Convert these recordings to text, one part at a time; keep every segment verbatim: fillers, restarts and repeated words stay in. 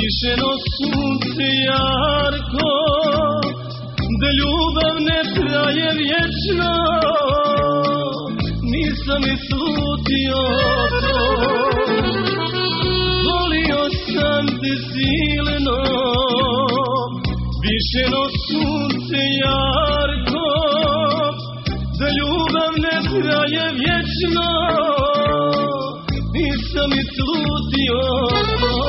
Višeno sunce jarko, da ljubav ne traje vječno, nisam ni slutio to. Volio sam te silno, višeno sunce jarko, da ljubav ne traje vječno, nisam ni slutio to.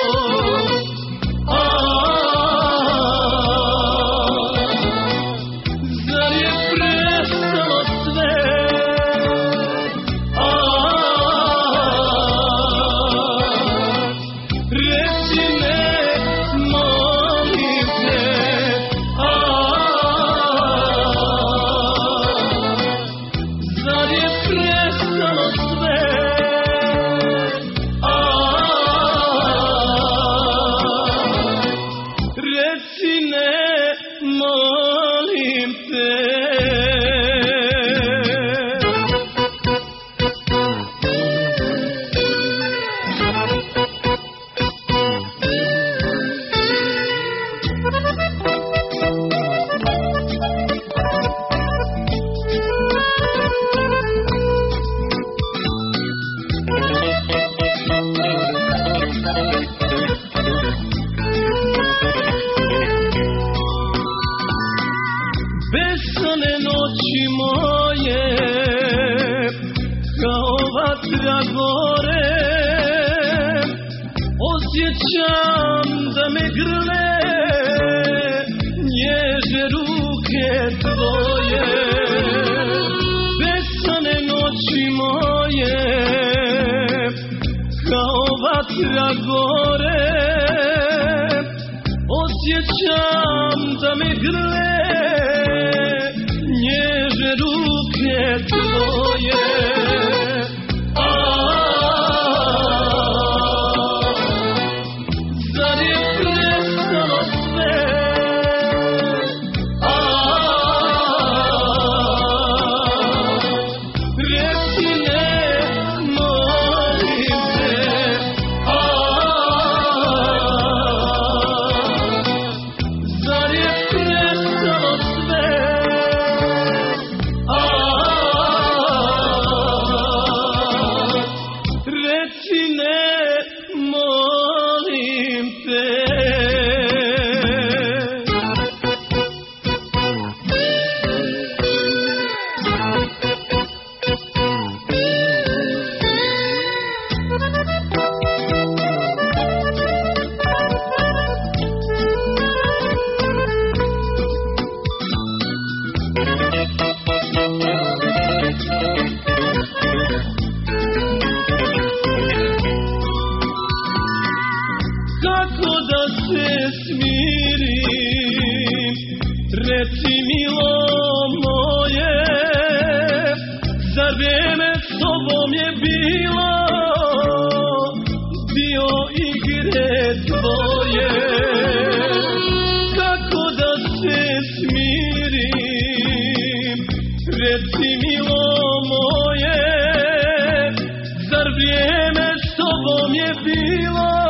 Besane noći moje, kao vatra gore, osjećam da me grle nježne ruke tvoje. Besane noći moje, kao vatra gore, osjećam da me grle nježne ruke tvoje. Zar je prestalo sve? Reci ne, molim te. Zar je prestalo sve? Reci ne, molim te. Kako da se smirim, reci milo moje, zar vrijeme s tobom je bilo dio igre tvoje. Kako da se smirim, reci milo moje, zar vrijeme s tobom je bilo